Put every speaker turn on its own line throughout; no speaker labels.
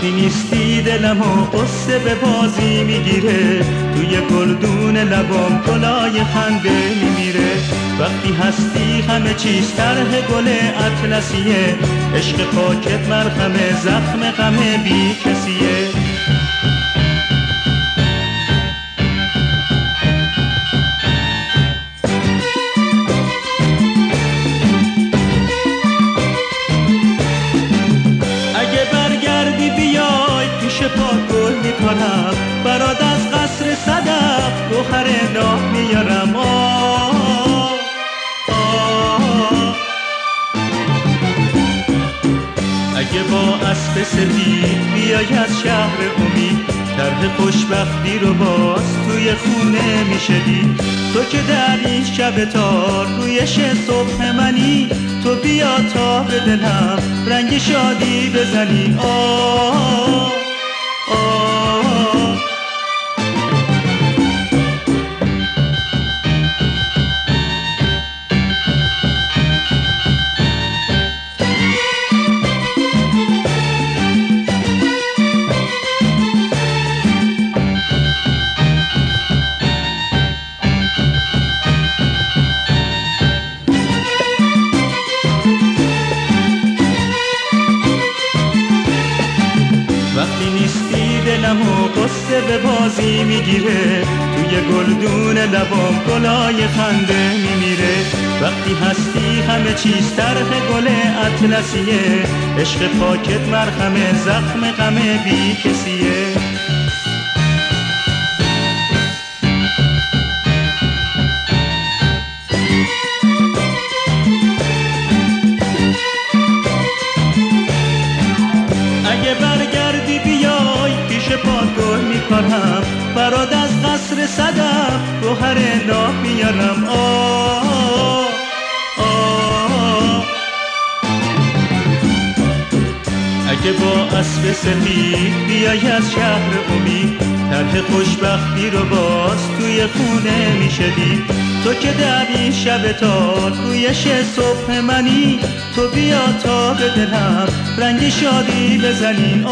وقتی نیستی دلم و قصه به بازی میگیره، توی گلدون لبام گلای خنده میمیره. وقتی هستی همه چیز طرح گل اطلسیه، عشق پاکت مرهمه زخم غم بی کسیه. اگه برگردی بیای پیش پات گل میکنم، برات از قصر صدف گوهر ناب میارم. اگه با اسب سفید بیای از شهر امید، طرح خوشبختی رو باز توی خونه میشدی. تو که در این شب تار رویش صبح منی، تو بیا تا به دلم رنگ شادی بزنی. وقتی نیستی دلم و قصه به بازی میگیره، توی گلدون لبام گلای خنده میمیره. وقتی هستی همه چیز طرح گل اطلسیه، عشق پاکت مرهمه زخم غم بی کسیه. اگه برگردی بیای پیش پات گل میکنم، برات از قصر صدف گوهر ناب میارم. اگه با اسب سفید بیای از شهر امید، طرح خوشبختی رو باز توی خونه میشدی. تو که در این شب تار رویش صبح منی، تو بیا تا به دلم رنگ شادی بزنی.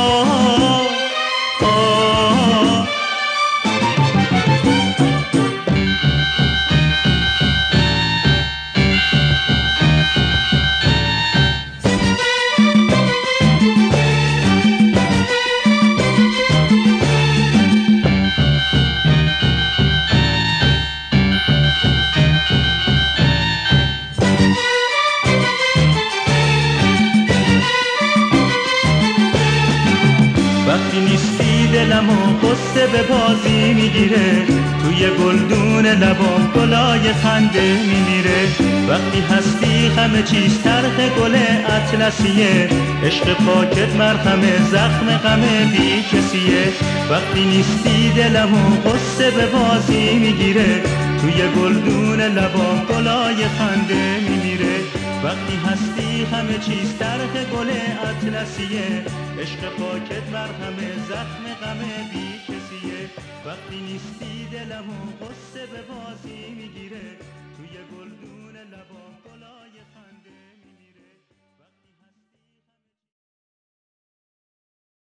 وقتی نیستی دلم و قصه به بازی میگیره، توی گلدون لبام گلای خنده میمیره. وقتی هستی همه چیز طرح گل اطلسیه، عشق پاکت مرهمه زخم غم بی کسیه. وقتی نیستی دلم و قصه به بازی میگیره، توی گلدون لبام گلای خنده میمیره. وقتی هستی همه چیز طرح گل اطلسیه، عشق پاکت مرهمه زخم غم بی کسیه. وقتی نیستی دلم و قصه به بازی میگیره، توی گلدون لبام